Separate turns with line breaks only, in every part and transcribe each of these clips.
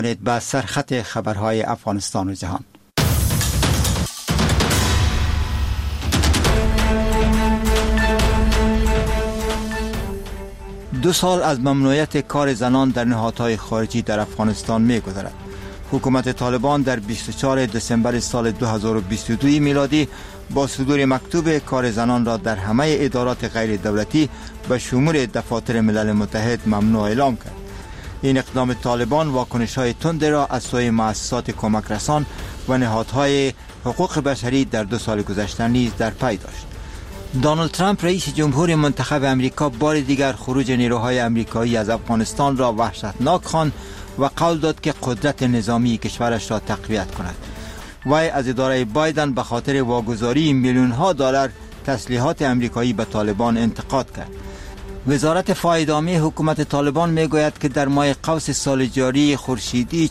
به سرخط خبرهای افغانستان و جهان. دو سال از ممنوعیت کار زنان در نهادهای خارجی در افغانستان می‌گذرد. حکومت طالبان در 24 دسامبر سال 2022 میلادی با صدور مکتوب کار زنان را در همه ادارات غیر دولتی به شمول دفاتر ملل متحد ممنوع اعلام کرد. این اقدام طالبان واکنش‌های تند را از سوی مؤسسات کمک رسان و نهادهای حقوق بشری در 2 سال گذشته نیز در پی داشت. دونالد ترامپ رئیس جمهور منتخب امریکا بار دیگر خروج نیروهای امریکایی از افغانستان را وحشتناک خواند و قول داد که قدرت نظامی کشورش را تقویت کند. وی از اداره بایدن به خاطر واگذاری میلیون‌ها دلار تسلیحات امریکایی به طالبان انتقاد کرد. وزارت فایدامی حکومت طالبان میگوید که در ماه قوس سال جاری خورشیدی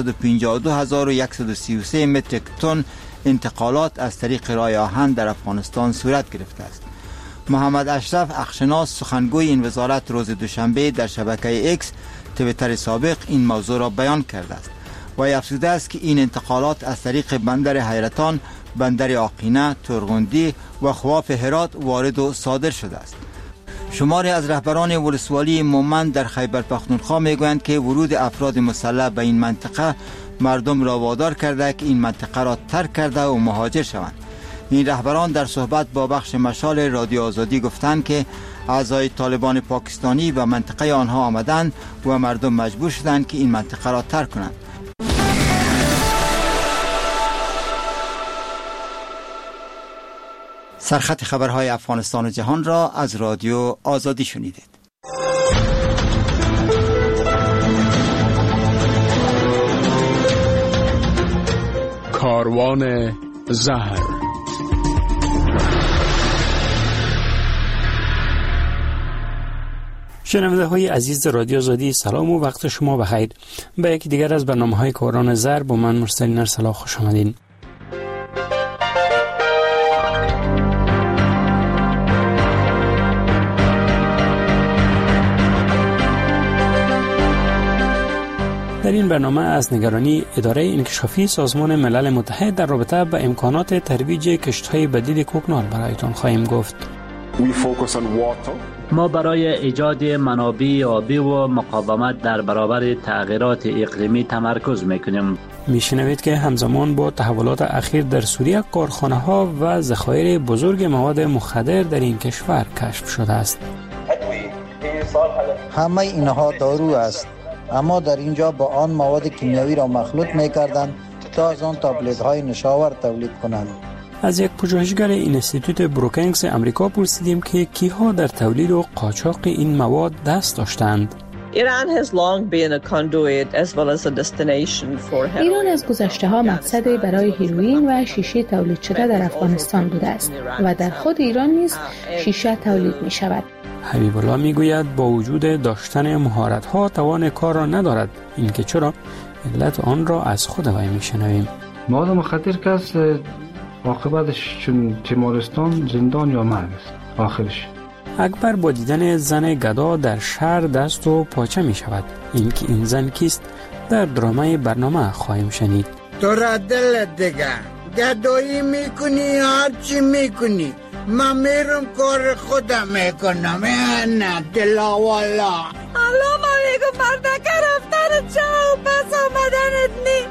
452,133 متریک تن انتقالات از طریق راه آهن در افغانستان صورت گرفته است. محمد اشرف اخشناس سخنگوی این وزارت روز دوشنبه در شبکه ایکس توییتر سابق این موضوع را بیان کرده است. وی افزوده است که این انتقالات از طریق بندر حیرتان، بندر آقینه، ترغندی و خواف هرات وارد و صادر شده است. شماری از رهبران ولسوالی مومند در خیبر پختونخوا میگویند که ورود افراد مسلح به این منطقه مردم را وادار کرده که این منطقه را ترک کرده و مهاجر شوند. این رهبران در صحبت با بخش مشال رادیو آزادی گفتند که اعضای طالبان پاکستانی به منطقه آنها آمدند و مردم مجبور شدند که این منطقه را ترک کنند. سرخط خبرهای افغانستان و جهان را از رادیو آزادی شنیدید.
کاروان زهر.
شنونده های عزیز رادیو آزادی، سلام و وقت شما بخیر. به یکی دیگر از برنامه های کاروان زهر با من مرسل ارسلا خوش آمدین. در این برنامه از نگرانی اداره انکشافی سازمان ملل متحد در رابطه با امکانات ترویج کشت‌های بدیل کوکنار برایتان خواهیم گفت.
ما برای ایجاد منابع آبی و مقاومت در برابر تغییرات اقلیمی تمرکز میکنیم.
میشنوید که همزمان با تحولات اخیر در سوریه کارخانه‌ها و ذخایر بزرگ مواد مخدر در این کشور کشف شده است.
همه اینها دارو است، اما در اینجا با آن مواد کیمیایی را مخلوط می‌کردند تا از آن تابلت‌های نشاور تولید کنند.
از یک پژوهشگر اینستیتوت بروکینگز امریکا پرسیدیم که کیها در تولید و قاچاق این مواد دست داشتند.
ایران از گذشته ها مقصدی برای هیروئین و شیشه تولید شده در افغانستان بوده است و در خود ایران نیز شیشه تولید می شود.
حبیب الله می گوید با وجود داشتن مهارت ها توان کار را ندارد. این که چرا؟ علت آن را از خود وی می شنویم.
مواد مخدر که از عاقبتش چون تیمارستان، زندان یا مرگ است آخرش.
اکبر با دیدن زن گدا در شهر دست و پاچه می شود. این که این زن کیست در درامه برنامه خواهیم شنید.
تو را دل دیگه گدایی میکنی، هرچی میکنی من میرم کار خودم میکنم. نه دلا والا
حالا ما میگو مردک رفتن چه و پس آمدنت نی.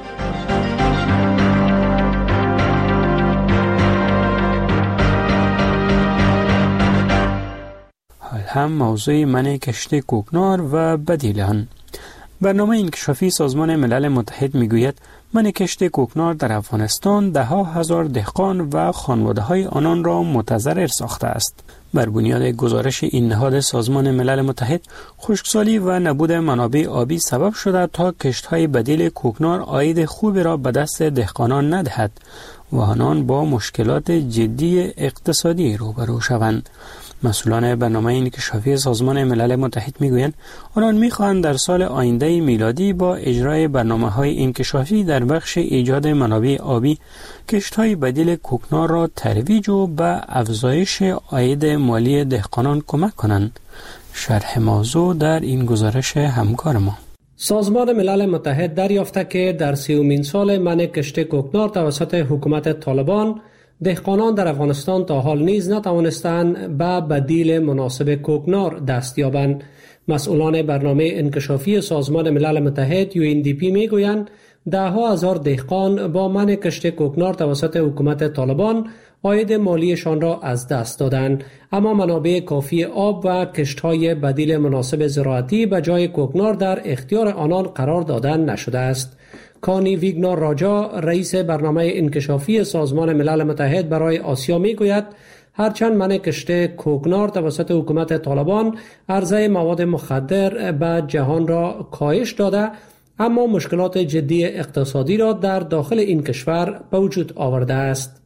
هم موضوع منع کشت کوکنار و بدیل آن. برنامه انکشافی سازمان ملل متحد میگوید منع کشت کوکنار در افغانستان ده‌ها هزار دهقان و خانواده‌های آنان را متضرر ساخته است. بر بنیاد گزارش این نهاد سازمان ملل متحد، خشکسالی و نبود منابع آبی سبب شده تا کشت‌های بدیل کوکنار عاید خوبی را به دست دهقانان ندهد و آنان با مشکلات جدی اقتصادی روبرو شوند. مسئولان برنامه انکشافی سازمان ملل متحد میگویند آنان میخواهند در سال آینده میلادی با اجرای برنامه‌های انکشافی در بخش ایجاد منابع آبی کشت‌های بدیل کوکنار را ترویج و به افزایش عاید مالی دهقانان کمک کنند. شرح موضوع در این گزارش همکار ما.
سازمان ملل متحد دریافته که در 30مین سال منع کشت کوکنار توسط حکومت طالبان، دهقانان در افغانستان تا حال نیز نتوانستند به بدیل مناسب کوکنار دست یابند. مسئولان برنامه انکشافی سازمان ملل متحد UNDP میگویند ده‌ها هزار دهقان با منع کشت کوکنار توسط حکومت طالبان عاید مالیشان را از دست دادند، اما منابع کافی آب و کشت‌های بدیل مناسب زراعتی به جای کوکنار در اختیار آنان قرار دادن نشده است. کانی ویگنار راجا، رئیس برنامه انکشافی سازمان ملل متحد برای آسیا میگوید هرچند منع کشت کوکنار توسط حکومت طالبان عرضه مواد مخدر به جهان را کاهش داده، اما مشکلات جدی اقتصادی را در داخل این کشور به وجود آورده است.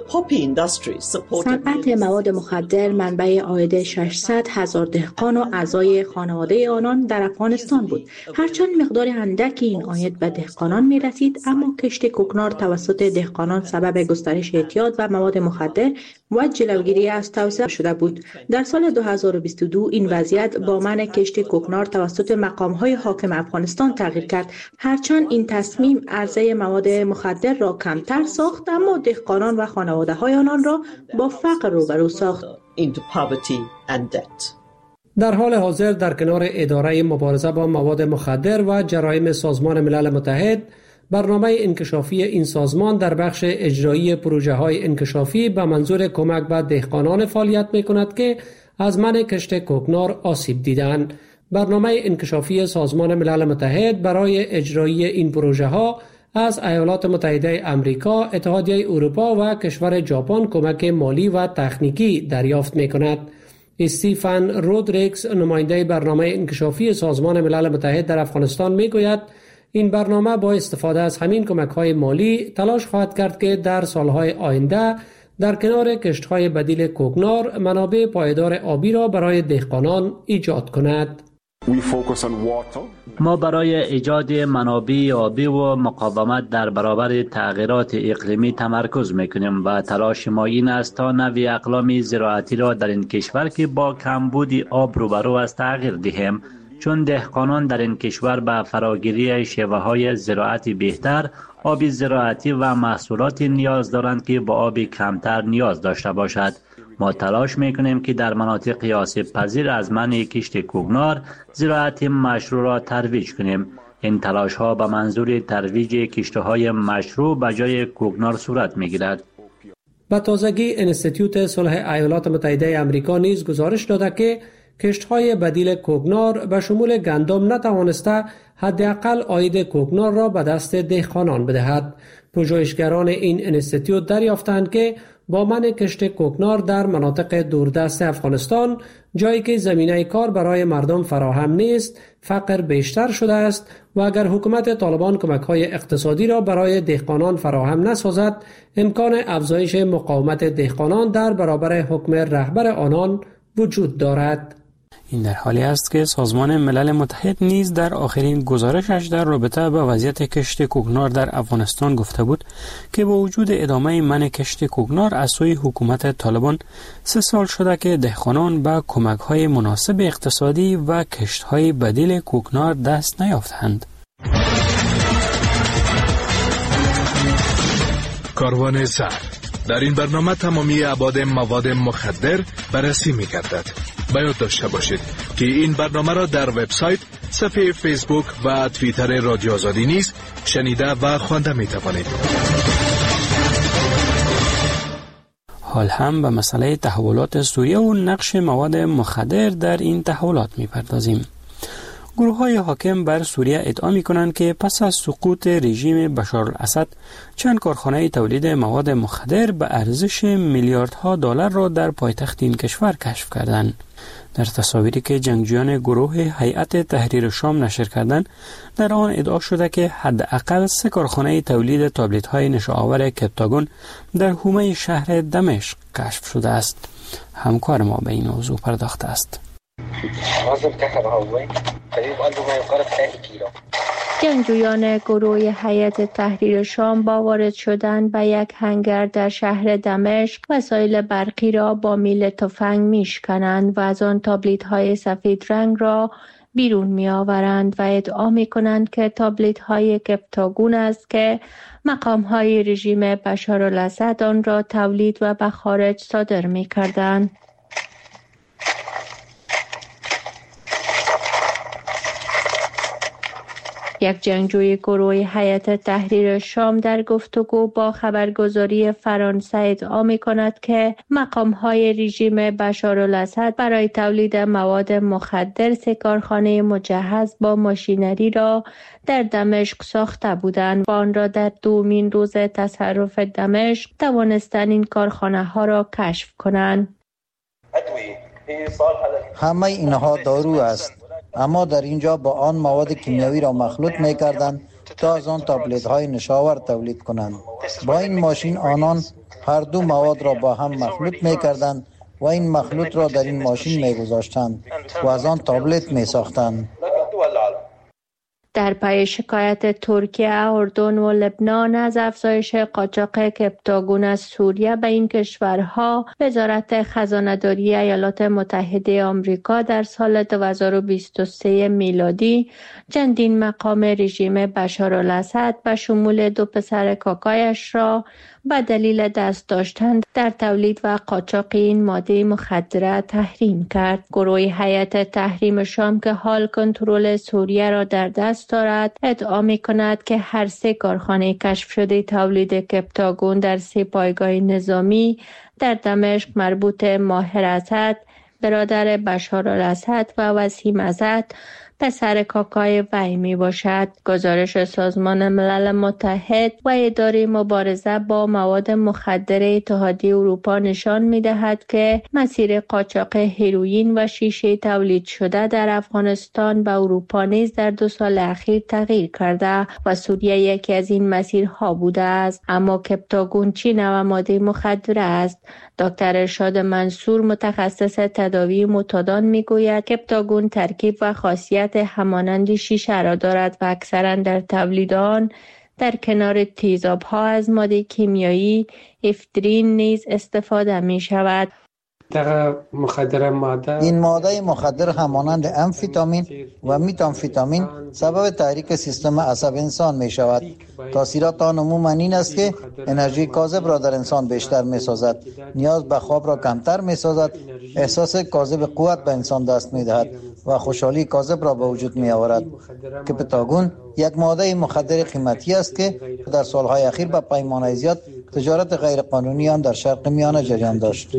صنعت مواد مخدر منبع عاید 600,000 دهقان و اعضای خانواده آنان در افغانستان بود. هرچند مقدار اندکی این عاید به دهقانان می رسید، اما کشت کوکنار توسط دهقانان سبب گسترش اعتیاد و مواد مخدر و جلوگیری از توسعه شده بود. در سال 2022 این وضعیت با منع کشت کوکنار توسط مقام‌های حاکم افغانستان تغییر کرد. هرچند این تصمیم عرضه مواد مخدر را کمتر ساخت، اما دهقانان و خانواده‌های آنان را با فقر روبرو ساخت.
در حال حاضر در کنار اداره مبارزه با مواد مخدر و جرایم سازمان ملل متحد، برنامه انکشافی این سازمان در بخش اجرایی پروژه‌های انکشافی به منظور کمک به دهقانان فعالیت می‌کند که از منع کشت کوکنار آسیب دیدند. برنامه انکشافی سازمان ملل متحد برای اجرایی این پروژه‌ها از ایالات متحده آمریکا، اتحادیه اروپا و کشور ژاپن کمک مالی و تکنیکی دریافت می‌کند. استیفن رودریگز، نماینده برنامه انکشافی سازمان ملل متحد در افغانستان می‌گوید این برنامه با استفاده از همین کمک‌های مالی تلاش خواهد کرد که در سالهای آینده در کنار کشت‌های بدیل کوکنار منابع پایدار آبی را برای دهقانان ایجاد کند.
ما برای ایجاد منابع آبی و مقاومت در برابر تغییرات اقلیمی تمرکز میکنیم و تلاش ما این است تا نوع اقلام زراعتی را در این کشور که با کمبود آب روبرو است تغییر دهیم، چون دهقانان در این کشور به فراگیری شیوه‌های زراعتی بهتر، آب زراعتی و محصولات نیاز دارند که با آب کمتر نیاز داشته باشد. ما تلاش میکنیم که در مناطق آسیب پذیر از منع کشت کوکنار زراعت مشروع را ترویج کنیم. این تلاش ها به منظور ترویج کشته های مشروع به جای کوکنار صورت میگیرد.
به تازگی انستیتوت صلح ایالات متحده آمریکا نیز گزارش داده که کشت‌های بدیل کوکنار به شمول گندم نتوانسته حداقل عاید کوکنار را به دست دهقانان بدهد. پژوهشگران این انستیتوت دریافتند که با منع کشت کوکنار در مناطق دوردست افغانستان، جایی که زمینه کار برای مردم فراهم نیست، فقر بیشتر شده است و اگر حکومت طالبان کمک‌های اقتصادی را برای دهقانان فراهم نسازد، امکان افزایش مقاومت دهقانان در برابر حکم رهبر آنان وجود دارد.
این در حالی است که سازمان ملل متحد نیز در آخرین گزارشش در رابطه با وضعیت کشت کوکنار در افغانستان گفته بود که با وجود ادامه منع کشت کوکنار از سوی حکومت طالبان 3 سال شده که دهقانان به کمک‌های مناسب اقتصادی و کشت‌های بدیل کوکنار دست نیافتند.
کاروان سر در این برنامه تمامی ابعاد مواد مخدر بررسی می‌گردد. باید داشته باشید که این برنامه را در وبسایت، صفحه فیسبوک و توییتر رادیو آزادی نیز شنیده و خوانده می‌توانید.
حال هم به مسئله تحولات سوریه و نقش مواد مخدر در این تحولات می‌پردازیم. گروه‌های حاکم بر سوریه ادعا می‌کنند که پس از سقوط رژیم بشار الاسد چند کارخانه تولید مواد مخدر به ارزش میلیاردها دلار را در پایتخت این کشور کشف کردند. در تصاویری که جنگجویان گروه هیئت تحریر شام نشر کردند، در آن ادعا شده که حداقل 3 کارخانه تولید تابلت‌های نشه‌آور کپتاگون در حومه شهر دمشق کشف شده است. همکار ما به این موضوع پرداخته است.
جنگجویان گروه هیئت تحریر شام با وارد شدن به یک هنگر در شهر دمشق وسایل برقی را با میل تفنگ میشکنند و از آن تابلیت‌های سفید رنگ را بیرون می آورند و ادعا می کنند که تابلت های کپتاگون است که مقام های رژیم بشارالاسد آن را تولید و به خارج صادر می کردند. یک جنگجوی گروه هیئت تحریر شام در گفتگو با خبرگزاری فرانسه ادعا می‌کند که مقام‌های رژیم بشارالاسد برای تولید مواد مخدر سه کارخانه مجهز با ماشینری را در دمشق ساخته بودند و آن را در دومین روز تصرف دمشق توانستند این کارخانه‌ها را کشف کنند.
همه اینها دارو است، اما در اینجا با آن مواد کیمیایی را مخلوط می کردند تا از آن تابلت های نشاور تولید کنند. با این ماشین آنان هر دو مواد را با هم مخلوط می کردند و این مخلوط را در این ماشین می گذاشتند و از آن تابلت می ساختند.
در پی شکایت ترکیه، اردن و لبنان از افزایش قاچاق کپتاگون از سوریه به این کشورها، وزارت خزانه‌داری ایالات متحده آمریکا در سال 2023 میلادی چندین مقام رژیم بشارالاسد به شمول 2 پسر کاکایش را به دلیل دست داشتن در تولید و قاچاق این ماده مخدره تحریم کرد. گروه هیئت تحریم شام که حال کنترل سوریه را در دست دارد ادعا می‌کند که هر 3 کارخانه کشف شده تولید کپتاگون در 3 پایگاه نظامی در دمشق مربوط ماهر اسد، برادر بشارالاسد و وسیم اسد، پسر کاکای وی می باشد. گزارش سازمان ملل متحد و اداره مبارزه با مواد مخدر اتحادیه اروپا نشان می دهد که مسیر قاچاق هروئین و شیشه تولید شده در افغانستان و اروپا نیز در 2 سال اخیر تغییر کرده و سوریه یکی از این مسیرها بوده است. اما کپتاگون چه نوع ماده مخدر است؟ دکتر ارشاد منصور، متخصص تداوی معتادان، میگوید کپتاگون ترکیب و خاصیت همانند شیشه را دارد و اکثرا در تولید آن در کنار تیزاب‌ها از ماده کیمیایی افدرین نیز استفاده می شود.
این ماده مخدر همانند امفیتامین و میتامفیتامین سبب تحریک سیستم عصب انسان می شود. تاثیرات آن عموما این است که انرژی کاذب را در انسان بیشتر می سازد، نیاز به خواب را کمتر می سازد، احساس کاذب قوت به انسان دست می دهد و خوشحالی کاذب را به وجود می آورد. کپتاگون یک ماده مخدر قیمتی است که در سالهای اخیر به پیمانه زیاد تجارت غیرقانونی آن در شرق میانه جریان داشت.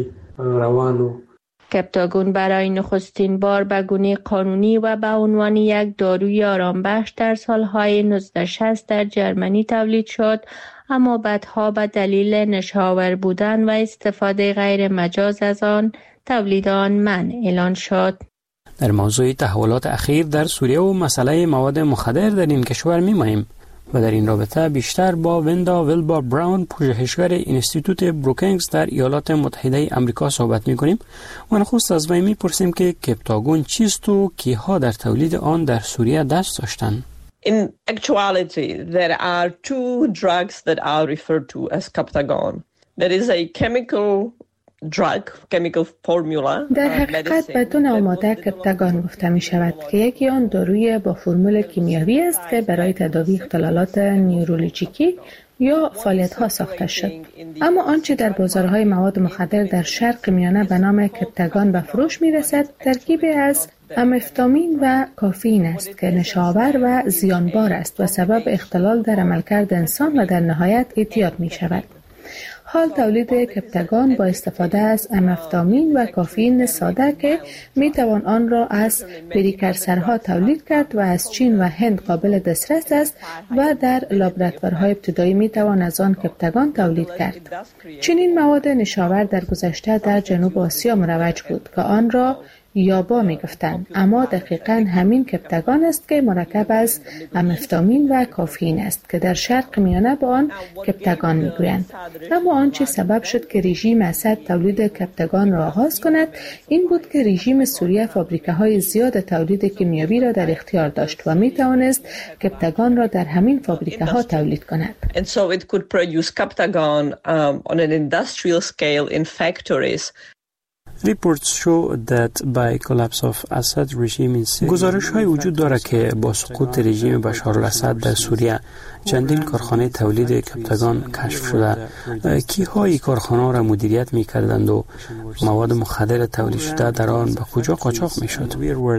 کپتاگون برای نخستین بار به گونه قانونی و به عنوان یک داروی آرامبخش در سالهای 1960 در جرمنی تولید شد، اما بعدها به دلیل نشاور بودن و استفاده غیر مجاز از آن تولید آن منع اعلان شد.
در موضوع تحولات اخیر در سوریه و مسئله مواد مخدر در این کشور می‌مانیم و در این رابطه بیشتر با وندا ویلبا براون، پژوهشگر اینستیتوت بروکینگز در ایالات متحده آمریکا صحبت می‌کنیم و نخست از وی می‌پرسیم که کپتاگون چیست و کیها در تولید آن در سوریه دست داشتند.
In actuality, there are 2 drugs that are referred to as Captagon. There is a chemical formula.
در حقیقت به 2 نوع ماده کپتاگون گفته می شود که یکی آن داروی با فرمول کیمیایی است که برای تداوی اختلالات نورولوژیکی یا فعالیت‌ها ساخته شد. اما آنچه در بازارهای مواد مخدر در شرق میانه به نام کپتاگون به فروش می‌رسد ترکیبی از امفتامین و کافئین است که نشاور و زیانبار است و سبب اختلال در عملکرد انسان و در نهایت اعتیاد می‌شود. حال تولید کپتاگون با استفاده از امفتامین و کافئین ساده که میتوان آن را از پریکورسورها تولید کرد و از چین و هند قابل دسترس است و در لابراتوارهای ابتدایی میتوان از آن کپتاگون تولید کرد. چنین مواد نشاور در گذشته در جنوب آسیا مروج بود که آن را یابا می گفتند، اما دقیقاً همین کپتاگون است که مرکب از امفتامین و کافئین است که در شرق میانه به آن کپتاگون می گویند. اما آنچه سبب شد که رژیم اسد تولید کپتاگون را آغاز کند این بود که رژیم سوریه فابریکه‌های زیاد تولید کیمیایی را در اختیار داشت و می توانست کپتاگون را در همین فابریکه‌ها تولید کند.
And so it could produce Captagon on an industrial scale in factories.
گزارش های وجود دارد که با سقوط رژیم بشار الاسد در سوریه چندین کارخانه تولید کبتگان کشف شده. کی‌های کارخانه را مدیریت می‌کردند و مواد مخدر تولید شده در آن به کجا قاچاق می‌شد؟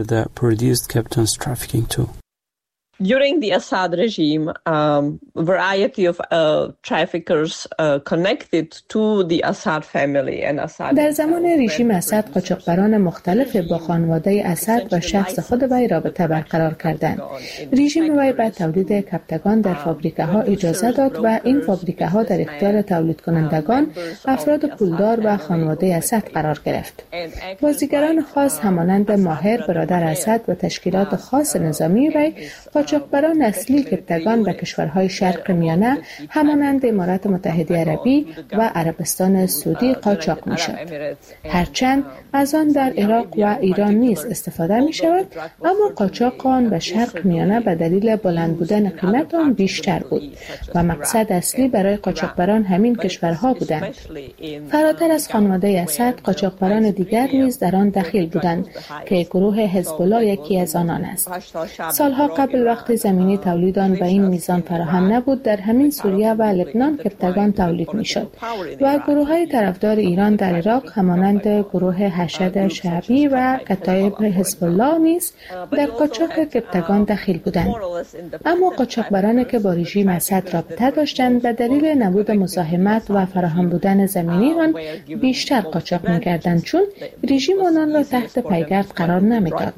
During the Assad regime, variety of traffickers connected to the Assad family and Assad.
در زمان رژیم اسد قاچاقبران مختلف با خانواده اسد و شخص خود وی رابطه برقرار کردند. رژیم وی به تولید کبتگان در فابریکه‌ها اجازه داد و این فابریکه‌ها در اختیار تولید کنندگان، افراد پولدار و خانواده اسد قرار گرفت. بازیگران خاص همانند ماهر برادر اسد و تشکیلات خاص نظامی وی قاچاقبران اصلی کبتگان به کشورهای شرق میانه همانند امارات متحده عربی و عربستان سعودی قاچاق می شد. هرچند از آن در عراق و ایران نیز استفاده می شود، اما قاچاق آن به شرق میانه به دلیل بلند بودن قیمت آن بیشتر بود و مقصد اصلی برای قاچاقبران همین کشورها بودند. فراتر از خانواده اسد، قاچاقبران دیگر نیز در آن دخیل بودند که گروه حزب الله یکی از آنان است. سالها قبل وقتی زمینی تولید آن به این میزان فراهم نبود، در همین سوریه و لبنان کبتگان تولید میشد و گروه‌های طرفدار ایران در عراق همانند گروه حشد شعبی و کتایب حزب الله نیز در قاچاق کبتگان دخیل بودند. اما قاچاقبرانی که با رژیم اسد رابطه داشتند به دلیل نبود مزاحمت و فراهم بودن زمینی آن بیشتر قاچاق می‌کردند، چون رژیم آنان را تحت پیگرد قرار نمی‌داد.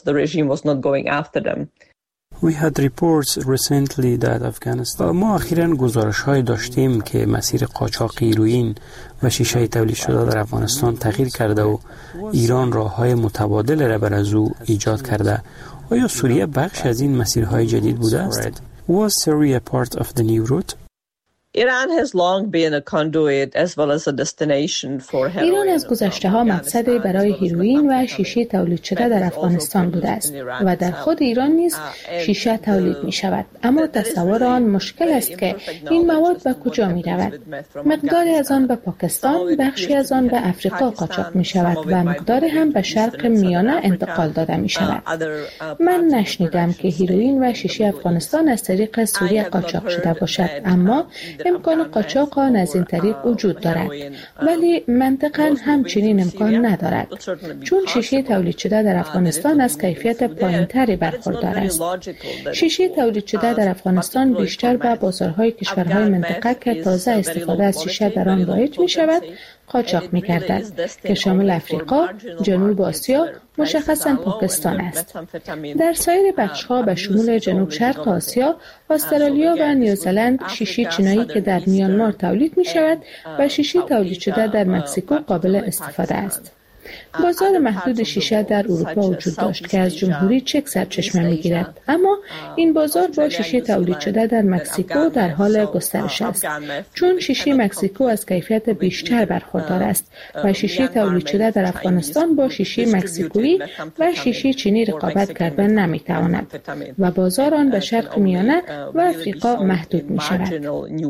ما اخیراً گزارش‌های داشتیم که مسیر قاچاق هیروئین و شیشه تولید شده در افغانستان تغییر کرده و ایران راه‌های متبادل را بر از او ایجاد کرده. آیا سوریه بخش از این مسیرهای جدید بوده است؟ Was Syria part of the new route?
Iran has long been a conduit as well as a destination for heroin.
ایران از گذشته ها مقصدی برای هیروئین و شیشه تولید شده در افغانستان بوده است و در خود ایران نیز شیشه تولید می شود، اما تصور آن مشکل است که این مواد به کجا می رود. مقداری از آن به پاکستان، بخشی از آن به افریقا قاچاق می شود و مقداری هم به شرق میانه انتقال داده می شود. من نشنیدم که هیروئین و شیشه افغانستان از طریق سوریه قاچاق شده باشد، اما امکان قاچاق آن از این طریق وجود دارد، ولی منطقاً همچنین امکان ندارد، چون شیشه تولید شده در افغانستان از کیفیت پایین‌تری برخوردار است. شیشه تولید شده در افغانستان بیشتر به بازارهای کشورهای منطقه که تازه استفاده از شیشه در آن رایج می شود قاچاق می گردد که شامل افریقا، جنوب آسیا، مشخصاً پاکستان است. در سایر بخش‌ها به شمول جنوب شرق آسیا، استرالیا و نیوزلند شیشه چینایی که در میانمار تولید می شود و شیشه تولید شده در مکزیکو قابل استفاده است. بازار محدود شیشه در اروپا وجود داشت که از جمهوری چک سرچشمه می‌گیرد، اما این بازار با شیشه تولید شده در مکزیکو در حال گسترش است، چون شیشه مکزیکو از کیفیت بیشتر برخوردار است و شیشه تولید شده در افغانستان با شیشه مکزیکویی و شیشه چینی رقابت کردن نمی‌تواند و بازار آن به شرق میانه و افریقا محدود می‌شود.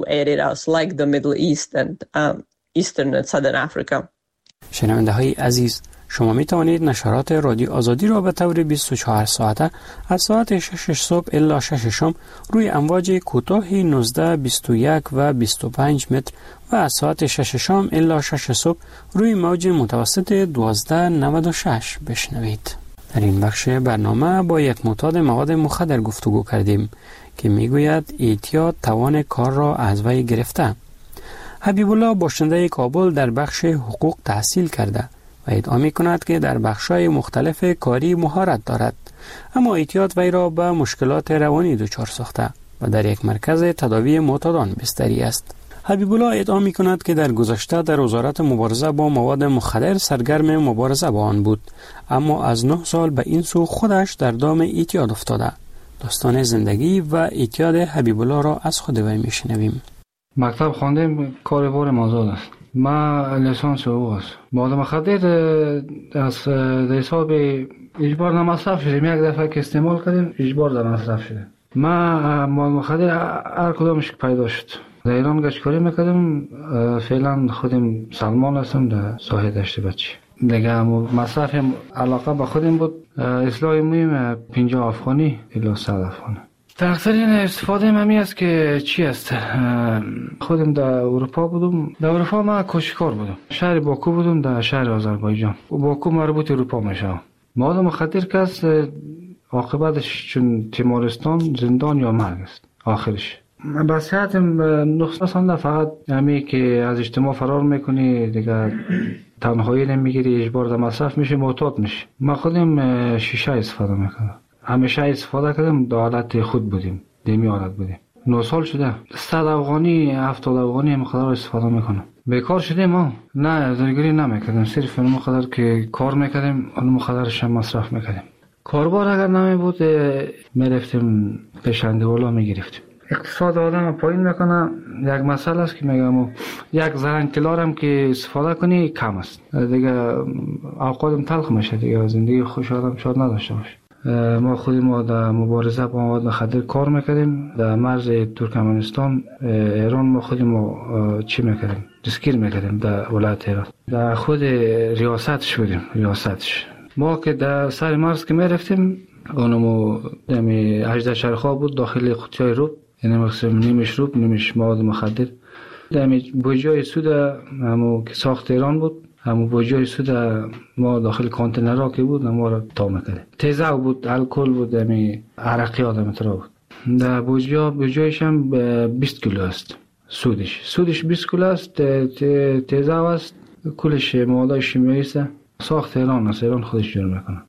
شنونده های عزیز، شما می توانید نشرات رادیو آزادی را به طور 24 ساعته از ساعت 6 صبح الی 6 شام روی امواج کوتاه 19, 21 و 25 متر و از ساعت 6 شام الی 6 صبح روی موج متوسط 1296 بشنوید. در این بخش برنامه با یک معتاد مواد مخدر گفتگو کردیم که می گوید اعتیاد توان کار را از وی گرفته. حبیب الله باشنده کابل در بخش حقوق تحصیل کرده و ادعا می کند که در بخش‌های مختلف کاری مهارت دارد، اما اعتیاد وی را به مشکلات روانی دچار ساخته و در یک مرکز تداوی معتادان بستری است. حبیب الله ادعا می کند که در گذشته در وزارت مبارزه با مواد مخدر سرگرم مبارزه با آن بود، اما از 9 سال به این سو خودش در دام اعتیاد افتاده. داستان زندگی و اعتیاد حبیب الله را از خود وی می شنویم.
مکتب خواندیم، کار بار مازاد است. ما لیسانس حقوق است. مواد مخدر از حساب اجبار نمصرف شدیم. یک دفعه که استعمال کردیم اجبار در مصرف شده. ما مواد مخدر هر کدامش پیدا شد. در ایران گشتکاری میکردیم. فعلا خودم سلمان هستم در ساحه دشت بچی. دیگه مصرف علاقه به خودم بود. اصلاح مهم 50 افغانی الی 100 افغانی. تقصیرین استفاده ممی است که چی است؟ خودم در اروپا بودم. در اروپا ما کوشکار بودم. شهر باکو بودم، در شهر آذربایجان. باکو مربوط اروپا میشه. مواد مخدر کس عاقبتش چون تیمارستان، زندان یا مرگ است آخرش. بصیحتم نقصان فقط همی که از اجتماع فرار میکنی دیگه، تنهایی نمیگیری، اجبار در مصرف میشه، معتاد میشه. ما خودم شیشه استفاده میکنم، همیشه استفاده کردم، در حالت خود بودیم، دمی حالت بودیم. 9 سال شده 100 افغانی 70 افغانی هم خدا استفاده میکنم. بیکار شدیم ما، نه زندگی نمیکردیم، صرف اون مقدار که کار میکردیم اون مقدارش هم مصرف میکردیم. کاربار اگر نمی بود میرفتیم پیشنده والا میگرفتیم. اقتصاد آدم پایین میکنه. یک مسئله است که میگم یک زرنگ تلار هم که استفاده کنی کم است دیگه، اوقاتم تلخ میشه دیگه، زندگی خوش آدم شاد نداشته باشه. ما خودمون در مبارزه با مواد مخدر کار میکردیم. در مرز ترکمنستان ایران ما خودمون چی میکردیم؟ دستگیر میکردیم در ولایت ایران. در خود ریاستش بودیم، ریاستش. ما که در سر مرز که میرفتیم اونمو دمی 18 شرخا بود داخل قوطیای روب، یعنی مقصد نیمش روب نیمش مواد مخدر. دمی بوجای سود همو که ساخت ایران بود، همو بوجای سود ما داخل کانتینرها که بود ما را تا میکردیم. تیزه بود، الکل بود، دمی عرقی آدم ترا بود. در بوجایش هم 20 کیلو است سودش 20 کیلو است. تیزه است، کلش مواد شیمیایی است، ساخت ایران است، ایران خودش جور میکنه.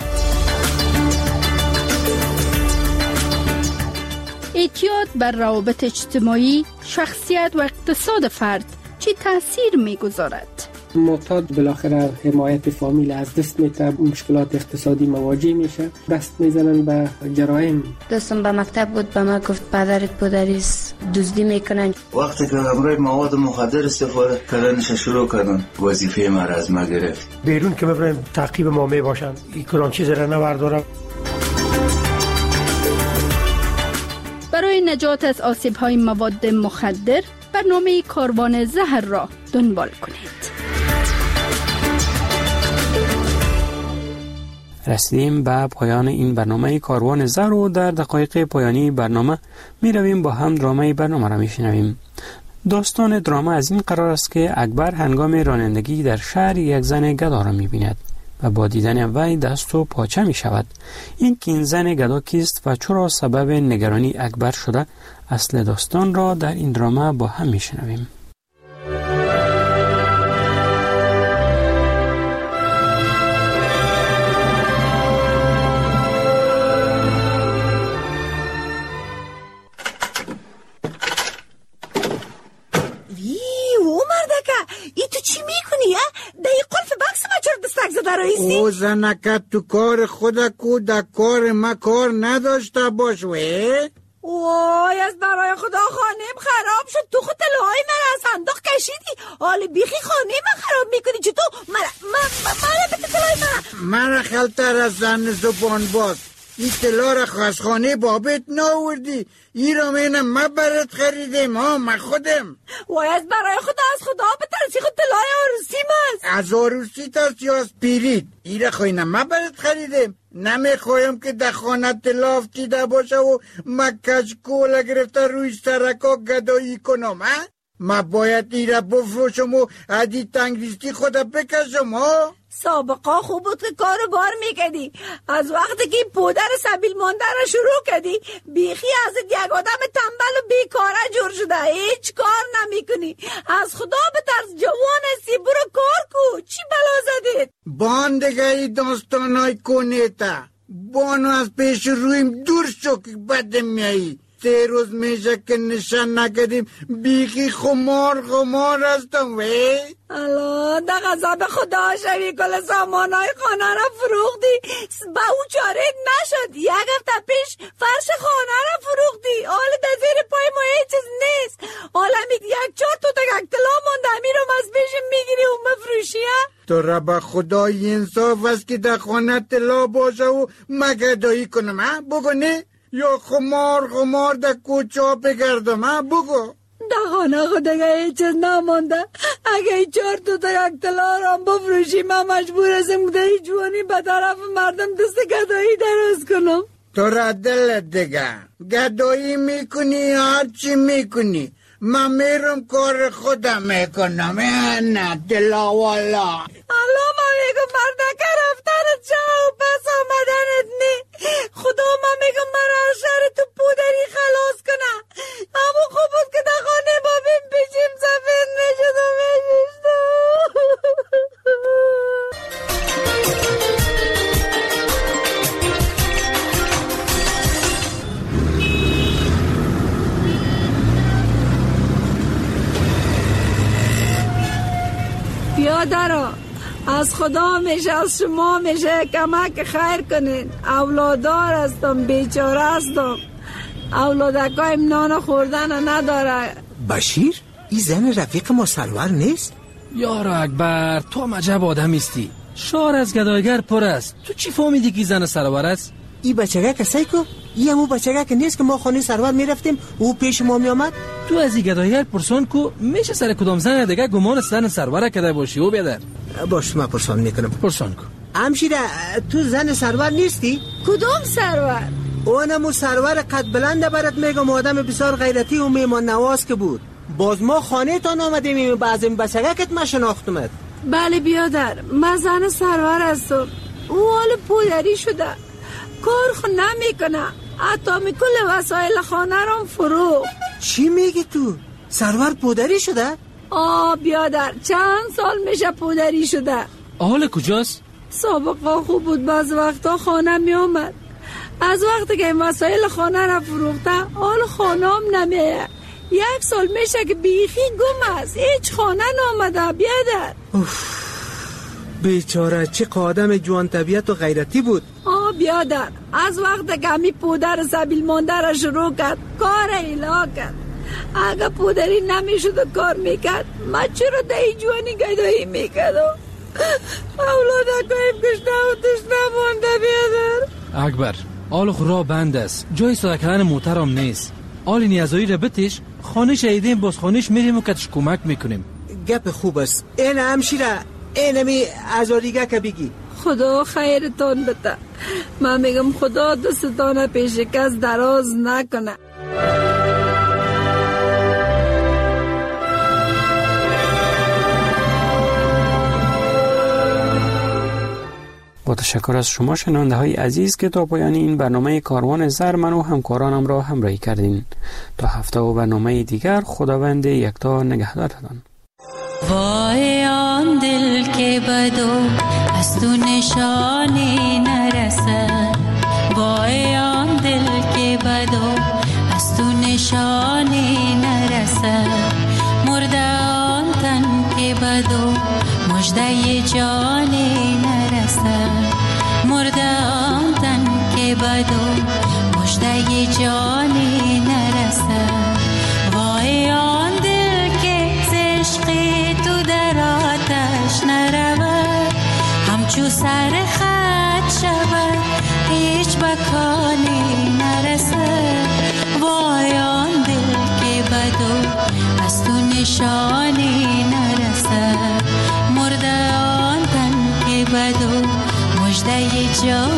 اعتیاد بر روابط اجتماعی، شخصیت و اقتصاد فرد چه تأثیر میگذارد؟
معتاد بالاخره حمایت فامیل از دست میده، مشکلات اقتصادی مواجه میشه، دست میزنن به جرایم.
دوستم به مکتب بود، به ما گفت پدرت پدریست دزدی میکنن.
وقتی که همراه مواد مخدر استفاده کردنش شروع کردن، وظیفه ما را از ما گرفت.
بیرون که ببرن تعقیب ما میباشن، این کلان چیز را نبردارم.
برای نجات از آسیب‌های مواد مخدر برنامه کاروان زهر را دنبال کنید.
رسیدیم به پایان این برنامه کاروان زهر و در دقایق پایانی برنامه می رویم با هم درامه برنامه را می شنویم. داستان درامه از این قرار است که اکبر هنگام رانندگی در شهر یک زن گدا را می بیند و با دیدن وی دست و پاچه می شود. این زن گدا کیست و چرا سبب نگرانی اکبر شده؟ اصل داستان را در این درامه با هم می شنویم.
او زنکت تو کار خود کو در کار ما کار نداشته باش وی؟
وای از برای خدا خانم خراب شد، تو خود طلاهای من از صندوق کشیدی، حالی بیخی خانه من خراب میکنی. چطور من بده طلای
من خلتر از زن زبان باز، این طلا را از خانه بابت ناوردی، این را مینم من برات خریدم ها، من خودم.
وای از برای خدا از خدا بترسی، خود طلای عروسی ماست.
از عروسی تاست یا از پیرید؟ این را خوینم من برات خریدم، نمیخوایم که در خانه طلا افتیده باشه و من کشکوله گرفته روی سرکا گدایی کنم ها؟ من باید این را بفروشم و عدی تنگریستی خود بکشم ها؟
سابقا خوب بود که کارو بار میکردی، از وقتی که پودر سبیل مانده را شروع کردی بیخی از یک آدم تنبل و بیکاره جور شده، هیچ کار نمیکنی. از خدا بترس، جوان هستی، برو کار کو. چی بلا زدید؟
باندگی داستانای کنیتا بانو از پیش رویم دور شو که بدم میایی. 3 روز میشه که نشان نکردیم، بیخی خمار هستم وی.
الله در غضب خدا شوی، کل سامانای خانه را فروختی، با او چاره نشد. 1 هفته پیش فرش خانه را فروختی، حالا در زیر پای ما هیچ چیز نیست. حالا 1-4 تا طلا مونده، میرم از پیش میگیری و مفروشی ها؟
تو را به خدای انصاف است که در خانه طلا باشه و مگدایی کنم ها؟ بگو نه؟ یا خمار در کوچه بگردم ها؟ بگو.
در خانه خود اگه هیچ چیز نمانده، اگه 4 تا یک طلا هم بفروشیم من مجبور هستم در جوانی به طرف مردم دست گدایی دراز کنم.
تو را دلت دیگه گدایی میکنی هر چی میکنی، من میرم کار خودم میکنم. نه دلا والا
الله من میگم مردکه رفتنت چه و پس آمدنت نی. خدا من میگم من از شهر تو پودری خلاص کنه. اما خوب بود که در خانه بابیم پیشیم سفید نشد و میششتم. بیادرها از خدا میشه از شما میشه کمک خیر کنین. اولادار هستم، بیچاره هستم، اولادکایم نان خوردن نداره.
بشیر این زن رفیق ما سرور نیست؟
یارو اکبر تو هم عجب آدم استی. شهر از گدایگر پر است، تو چی فهمیدی که زن سرور است؟
این بچگه کسایی که این همون بچگه که نیست که ما خانه سرور میرفتیم او پیش ما میامد.
تو از این گدایگر پرسان کو میشه سر کدام زن دیگه گمان زن سرور کرده باشی او بیادر؟
باش من پرسان میکنم.
پرسان کو.
همشیره تو زن سرور نیستی؟
کدام سرور؟
اونمو سرور قد بلنده برات میگم، آدم بسیار غیرتی و میمان نواز که بود. باز ما خانه تان آمدیم بعضیم بچگه کت ما شناختمت.
بله بیادر من زن سرور هستم. او حال پولری شده، کار خود نمیکنه، حتی کل وسایل خانه رو فروخت.
چی میگی تو؟ سرور پودری شده؟
بیادر چند سال میشه پودری شده.
حال کجاست؟
سابقا خوب بود، بعض وقتا خانه میامد. از وقتی که این وسایل خانه رو فروخته حال خانه هم نمیه. 1 سال میشه که بیخی گم است، هیچ خانه نامده بیادر.
بیچاره چه آدم جوان طبیعت و غیرتی بود.
بیادر از وقت که همی پودر سبیل مانده را شروع کرد کار ایلا کرد. اگه پودری نمیشد و کار میکرد من چرا دهی جوانی گدایی میکرد؟ اولاد اکایم کشته و تشنه مانده بیادر.
اکبر آل خورا بند است، جای صدا کردن موترم نیست. آل نیازایی را بتش خانه شهیدیم باز خانهش میریم و کتش کمک میکنیم.
گپ خوب است. این همشیره اینمی ازاریگه که بگی.
خدا خیرتان بده. من میگم خدا دستتان پیش کس دراز نکنه.
با تشکر از شما شنونده های عزیز که تا پایان این برنامه کاروان زر من و همکارانم را همراهی کردین. تا هفته و برنامه دیگر خداوند یکتا نگهدارتان.
وای آن دل که بدو از تو نشانی نرسد، وای آن دل که بدو از تو نشانی نرسد، مرده آن تن که بدو مژده جانی نرسد، مرده آن تن که بدو مژده جانی نرسد. وای آن دل که عشقی تو در آتش نرود، همچو سر خط شود هیچ بکانی نرسد. وای آن دل که بدو از تو نشانی نرسد، مرده آن تن که بدو مژده جانی